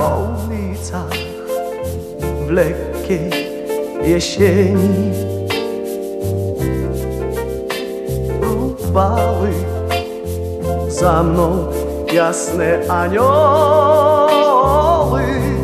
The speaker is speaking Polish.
ulicach w lekkiej jesieni fruwały za mną jasne anioły.